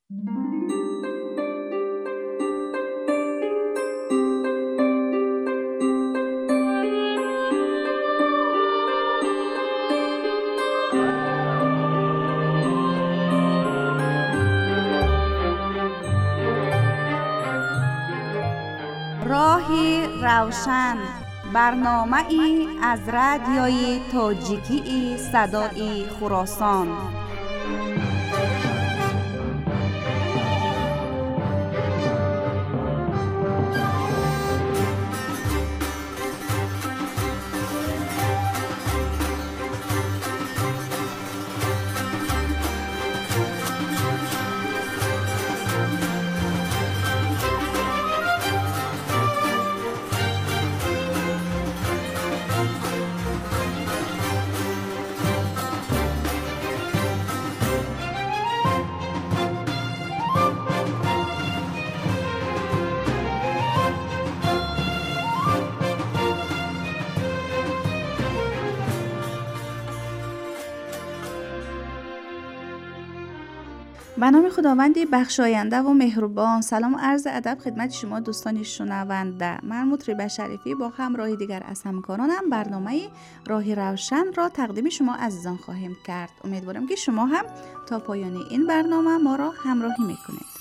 راهی روشن، برنامه‌ای از رادیوی تاجیکی صدای خراسان. به نام خداوندی بخشاینده و مهربان. سلام و عرض ادب خدمت شما دوستان شنونده. من مطربه شریفی با همراه دیگر از همکارانم برنامه راهی روشن را تقدیم شما عزیزان خواهیم کرد. امیدوارم که شما هم تا پایان این برنامه ما را همراهی میکنید.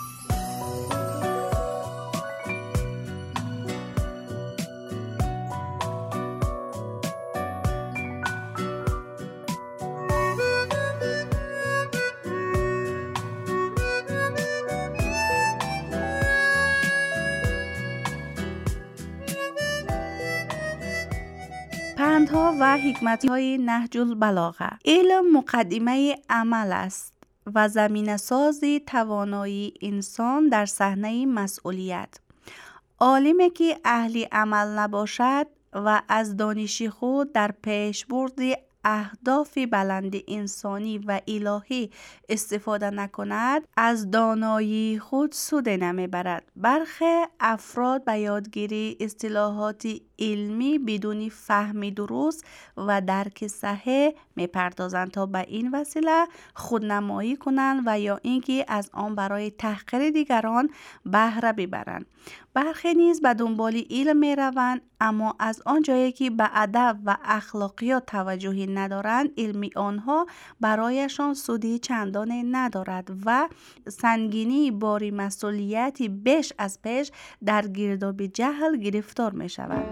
پندها و حکمت‌های نهج البلاغه. علم مقدمه عمل است و زمینه سازی توانایی انسان در صحنه مسئولیت. عالمی که اهل عمل نباشد و از دانش خود در پیشبرد اهداف بلند انسانی و الهی استفاده نکند، از دانایی خود سود نمیبرد. برخی افراد به یادگیری اصطلاحات علمی بدون فهم درست و درک صحیح میپردازند تا به این وسیله خودنمایی کنند و یا اینکه از آن برای تحقیر دیگران بهره ببرند. برخی نیز به دنبال علم میروند، اما از آن جایی که به ادب و اخلاقیات توجهی ندارند، علم آنها برایشان سودی چندانی ندارد و سنگینی باری مسئولیتی بیش از پیش در گرداب جهل گرفتار می شوند.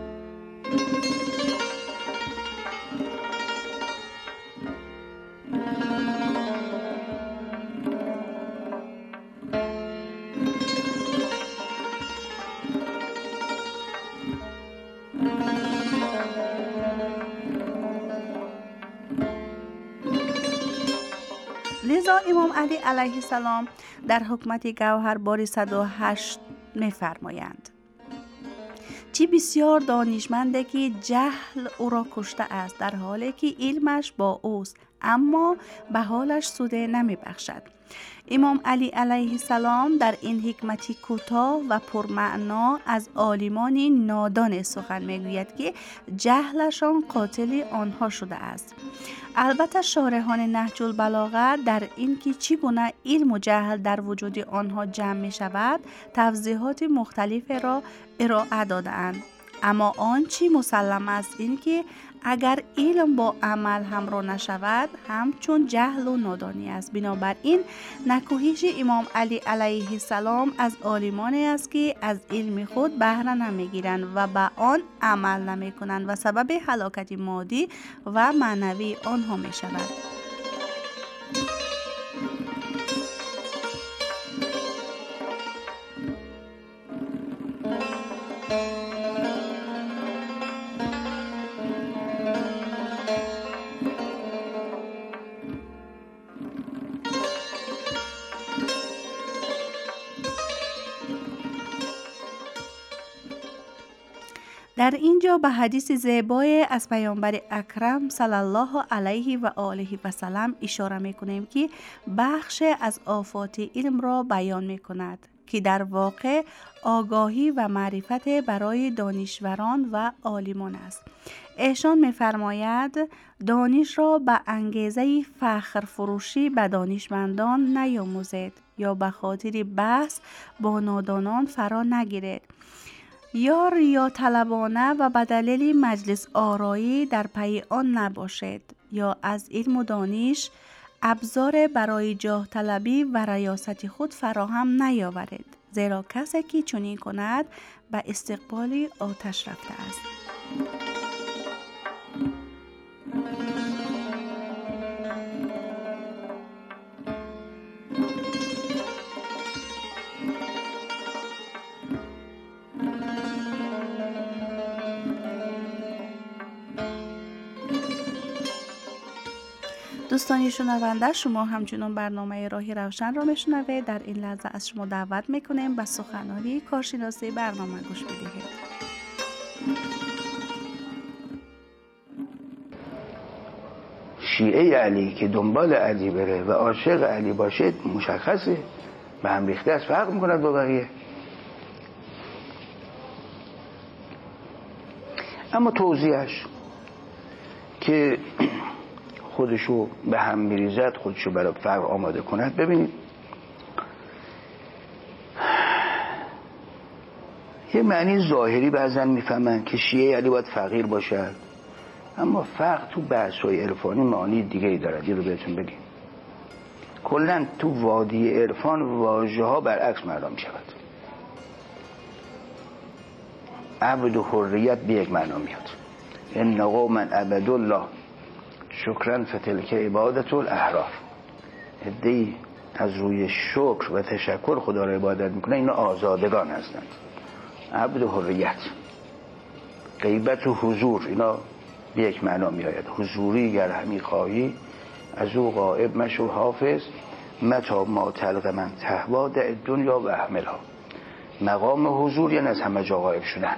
لذا امام علی علیه السلام در حکمت گوهر باری 108 می‌فرمایند: چی بسیار دانشمنده که جهل او را کشته است، در حالی که علمش با اوست، اما به حالش سوده نمی بخشد. امام علی علیه السلام در این حکمتی کوتاه و پرمعنا از عالمان نادان سخن میگوید که جهلشان قاتل آنها شده است. البته شارحان نهج البلاغه در این که چگونه علم و جهل در وجود آنها جمع می شود توضیحات مختلف را ارائه داده‌اند، اما آنچه مسلم است این که اگر علم با عمل همراه نشود همچون جهل و نادانی است. بنابراین نکوهش امام علی علیه السلام از عالمانی است که از علم خود بهره نمیگیرند و به آن عمل نمی کنند و سبب هلاکت مادی و معنوی آنها می شود. در اینجا به حدیث زیبای از پیامبر اکرم صلی الله علیه و آله و سلم اشاره میکنیم که بخش از آفات علم را بیان میکند که در واقع آگاهی و معرفت برای دانشوران و عالمان است. ایشان می‌فرماید دانش را به انگیزه فخر فروشی به دانشمندان نیاموزید، یا به خاطر بحث با نادانان فرا نگیرید یا ریا طلبانه و به دلیل مجلس آرایی در پی آن نباشید یا از علم و دانش ابزار برای جاه طلبی و ریاست خود فراهم نیاورید، زیرا کسی که چنین کند به استقبال آتش رفته است. دوستانی شنونده، شما همچنان برنامه راه روشن را میشنوید. در این لحظه از شما دعوت میکنیم به سخنرانی کارشناسی برنامه گوش بدهید. شیعه علی که دنبال علی بره و عاشق علی باشه مشخصه، به هم ریخته است، فرق میکند با بقیه. اما توضیحش که خودشو به هم میریزد، خودشو برای فرق آماده کند. ببینید یه معنی ظاهری بعضن میفهمن که شیعه علی باید فقیر باشد، اما فرق تو بحث‌های عرفانی معانی دیگری دارد. یه رو بهتون بگیم، کلاً تو وادی عرفان واژه ها برعکس معنا می شود. عبد و حریت به یک معنا میاد. ان قوما عبدوا الله شکرا فتلک عبادت الاحرار. عده‌ای از روی شکر و تشکر خدا را عبادت میکنه، اینا آزادگان هستند. عبد و حریت، غیبت و حضور، اینا به یک معنا می آید. حضوری گر همی خواهی از او غائب مشو حافظ، متا ما تلق من تهوا دع دنیا و احملها. مقام حضور یعنی از همه جا غائب شدن.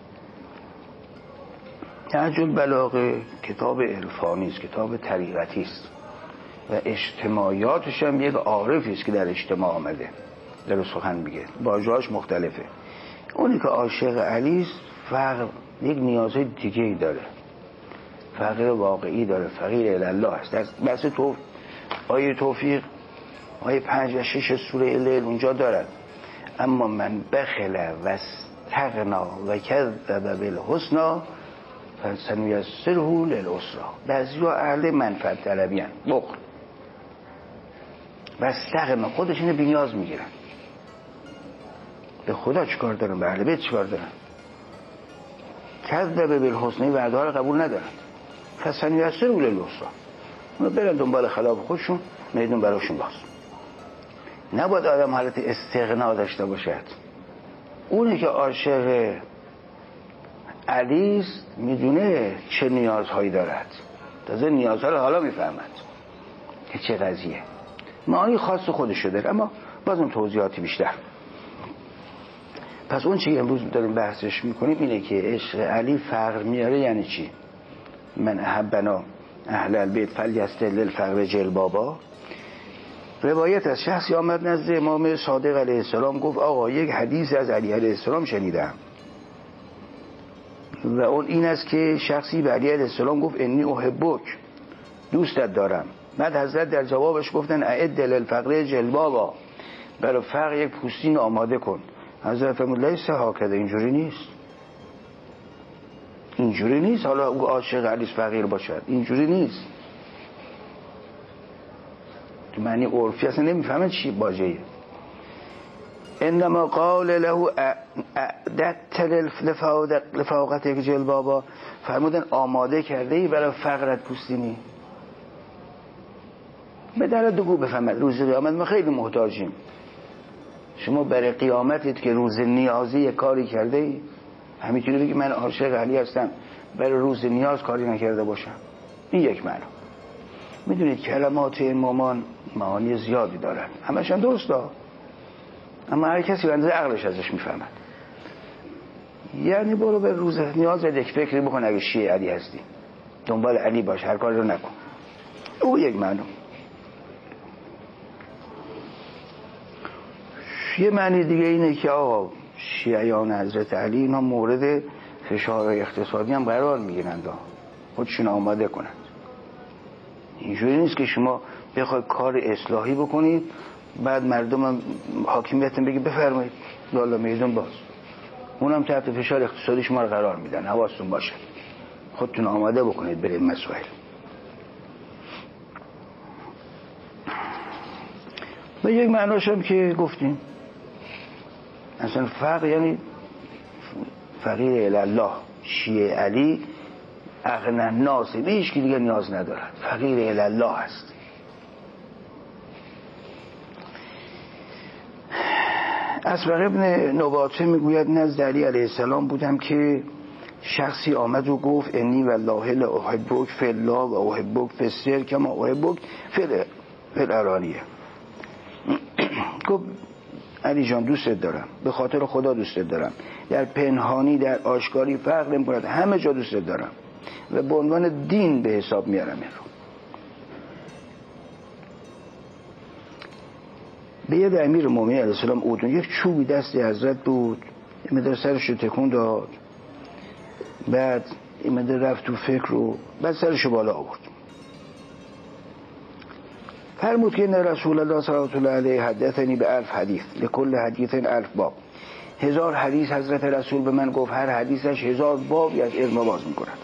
نهج البلاغه کتاب عرفانی است، کتاب طریقتی است و اجتماعیاتش هم یک عارفی است که در اجتماع آمده در سخن میگه، واژه‌اش مختلفه. اونی که عاشق علی است فقر یک نیازهای دیگه ای داره، فقر واقعی داره، فقیر الله است. بس تو آیه توفیق آیه 5 و 6 سوره لیل اونجا دارد. اما من بخل و استغنا و کذب بالحسنی فسنیسره للعسری. بعضیا اهل منفعت طلبیان، بخل و استغنا، خودش اینو بی‌نیاز میگیرن. به خدا چیکار دارن، به اهل بیت چیکار دارن؟ کذب بالحسنی وعده ها رو قبول ندارن. فسنیسره للعسری، اونا برن دنبال خلاف خودشون، میدون براشون باز. نباید آدم حالت استغنا داشته باشد. اونی که عاشق علی است میدونه چه نیازهایی دارد، تازه نیازها رو حالا میفهمد که چه قضیه، معانی خاص خودش داره. اما بازم توضیحاتی بیشتر. پس اون چی امروز داریم بحثش میکنیم اینه که عشق علی فقر میاره. یعنی چی؟ من احبنا اهل البیت فلیستحل الفقر جلبابا. روایت از شخصی آمد نزد امام صادق علیه السلام، گفت آقا یک حدیث از علی علیه السلام شنیدم و اون این است که شخصی به علی علیه السلام گفت انی احبک، دوستت دارم. بعد حضرت در جوابش گفتن اعد للفقر جلبابا، برای فقر یک پوستین آماده کن. حضرت فرمود لیس هکذا، اینجوری نیست، اینجوری نیست. حالا او عاشق علی فقیر باشد، اینجوری نیست. تو معنی عرفی اصلا نمیفهمه چی باجه‌ایه. انما قال له اعددت لفاقتک جلبابا، فرمودن آماده کرده ای برای فقرت پوستینی. به در دو بفهمد روز قیامت ما خیلی محتاجیم. شما برای قیامتت که روز نیازی یک کاری کرده ای، همینطوری بگی من عاشق علی هستم برای روز نیاز کاری نکرده باشم. این یک معنی. میدونید کلمات امامان معانی زیادی دارن، همشون درسته، اما هر کسی به اندازه عقلش ازش میفهمد. یعنی برو به روز نیاز یک فکری بکن، اگه شیعه علی هستی دنبال علی باش، هر کاری رو نکن. او یک معنی. یه معنی دیگه اینه که آقا شیعیان حضرت علی اینا مورد فشار اقتصادی هم قرار میگیرند، خودشون آماده کنند. اینجوری نیست که شما بخواید کار اصلاحی بکنید بعد مردم حاکمیتون بگه بفرمایید یالا میدون باز، اونم تحت فشار اقتصادی شما رو قرار میدن. حواستون باشه، خودتون آماده بکنید برید مسائل. به یک معناش هم که گفتیم اصلا فقر یعنی فقیر الله، شیعه علی اغنی الناس، به هیچ کی دیگه نیاز ندارد، فقیر الله هست. اسبق ابن نباته میگوید نزد علی علیه السلام بودم که شخصی آمد و گفت انی والله لا احبک فی الله و احبک فی السر کما احبک فی العلانیه. گفت علی جان دوستت دارم، به خاطر خدا دوستت دارم، در پنهانی در آشکاری فرق نمی‌کند، همه جا دوستت دارم و به عنوان دین به حساب میارم. این رو به ید امیر مومنین علیه السلام اودون یک چوبی دست حضرت بود، این مدر سرش رو تکون داد، بعد این مدر رفت تو فکر رو، بعد سرش رو بالا آورد. فرمود که این رسول الله صلی الله علیه حدثنی به 1000 حدیث لکل حدیث 1000 باب. 1000 حدیث حضرت رسول به من گفت، هر حدیثش 1000 بابی از علم باز میکند.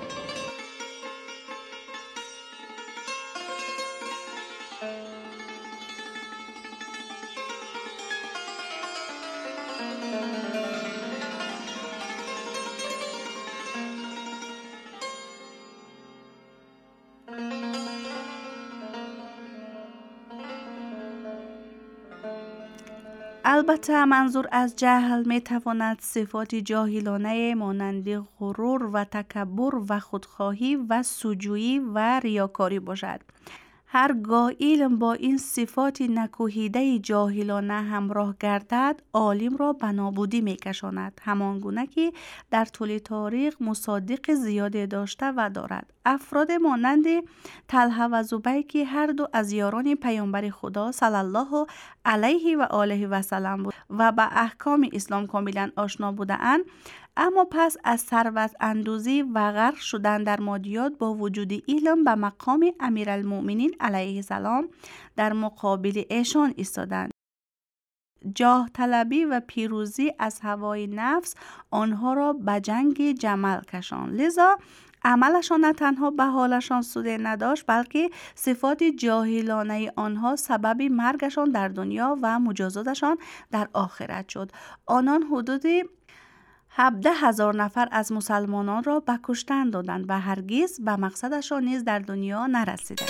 البته منظور از جهل می تواند صفات جاهلانه مانند غرور و تکبر و خودخواهی و سوجویی و ریاکاری باشد. هرگاه علم با این صفات نکوهیده جاهلانه همراه گردد، عالم را به نابودی می کشاند، همانگونه که در طول تاریخ مصادق زیاده داشته و دارد. افراد مانند طلحه و زبیر که هر دو از یاران پیامبر خدا صلی الله علیه و آله و سلم بود و به احکام اسلام کاملا آشنا بودند، اما پس از ثروت اندوزی و غرق شدن در مادیات با وجود علم به مقام امیرالمؤمنین علیه السلام در مقابل ایشان ایستادند. جاه طلبی و پیروزی از هوای نفس آنها را به جنگ جمل کشاند، لذا عملشان نه تنها به حالشان سوده نداشت، بلکه صفات جاهلانه آنها سبب مرگشان در دنیا و مجازاتشان در آخرت شد. آنان حدود 17,000 نفر از مسلمانان را به کشتن دادند و هرگز به مقصدشان نیز در دنیا نرسیدند.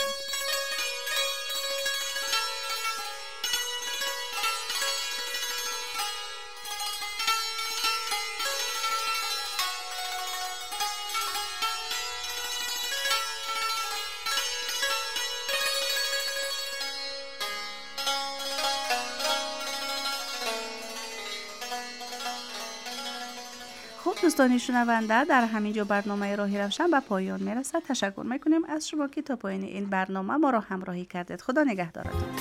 خب دوستان شنونده، در همینجا برنامه راهی روشن به پایان میرسد. تشکر میکنیم از شما که تا پایان این برنامه ما را همراهی کردید. خدا نگهدارتون.